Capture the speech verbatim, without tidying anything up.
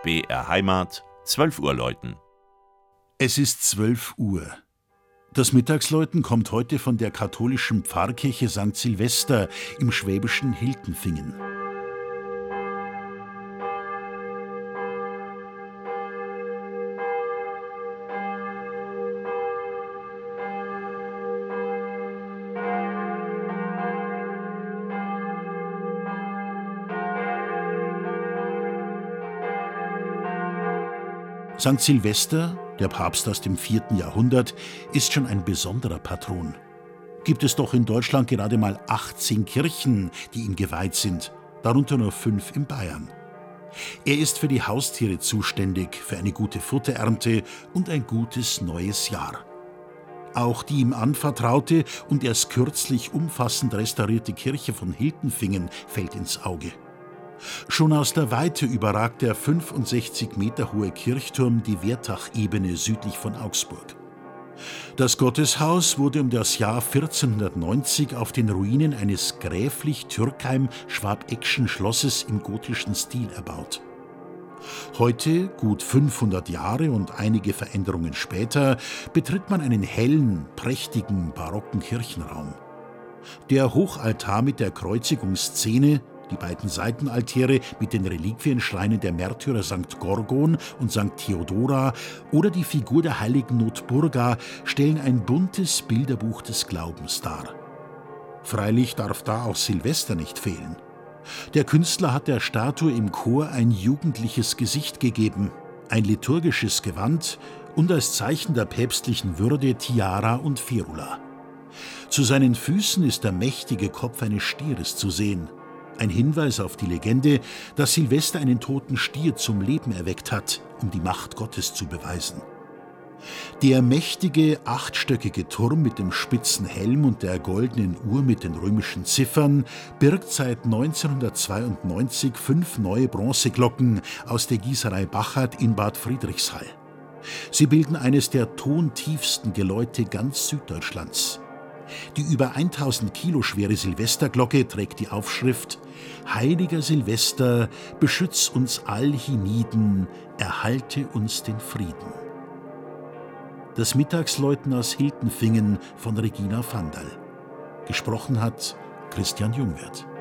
B R Heimat, zwölf Uhr läuten. Es ist zwölf Uhr. Das Mittagsläuten kommt heute von der katholischen Pfarrkirche Sankt Silvester im schwäbischen Hiltenfingen. Sankt Silvester, der Papst aus dem vierten Jahrhundert, ist schon ein besonderer Patron. Gibt es doch in Deutschland gerade mal achtzehn Kirchen, die ihm geweiht sind, darunter nur fünf in Bayern. Er ist für die Haustiere zuständig, für eine gute Futterernte und ein gutes neues Jahr. Auch die ihm anvertraute und erst kürzlich umfassend restaurierte Kirche von Hiltenfingen fällt ins Auge. Schon aus der Weite überragt der fünfundsechzig Meter hohe Kirchturm die Wertach-Ebene südlich von Augsburg. Das Gotteshaus wurde um das Jahr vierzehnhundertneunzig auf den Ruinen eines gräflich-Türkheim-Schwabeckschen Schlosses im gotischen Stil erbaut. Heute, gut fünfhundert Jahre und einige Veränderungen später, betritt man einen hellen, prächtigen, barocken Kirchenraum. Der Hochaltar mit der Kreuzigungsszene, die beiden Seitenaltäre mit den Reliquienschreinen der Märtyrer Sankt Gorgon und Sankt Theodora oder die Figur der heiligen Notburga stellen ein buntes Bilderbuch des Glaubens dar. Freilich darf da auch Silvester nicht fehlen. Der Künstler hat der Statue im Chor ein jugendliches Gesicht gegeben, ein liturgisches Gewand und als Zeichen der päpstlichen Würde Tiara und Ferula. Zu seinen Füßen ist der mächtige Kopf eines Stieres zu sehen. Ein Hinweis auf die Legende, dass Silvester einen toten Stier zum Leben erweckt hat, um die Macht Gottes zu beweisen. Der mächtige, achtstöckige Turm mit dem spitzen Helm und der goldenen Uhr mit den römischen Ziffern birgt seit neunzehnhundertzweiundneunzig fünf neue Bronzeglocken aus der Gießerei Bachert in Bad Friedrichshall. Sie bilden eines der tontiefsten Geläute ganz Süddeutschlands. Die über tausend Kilo schwere Silvesterglocke trägt die Aufschrift: Heiliger Silvester, beschütz uns all hienieden, erhalte uns den Frieden. Das Mittagsläuten aus Hiltenfingen von Regina Vandal. Gesprochen hat Christian Jungwirth.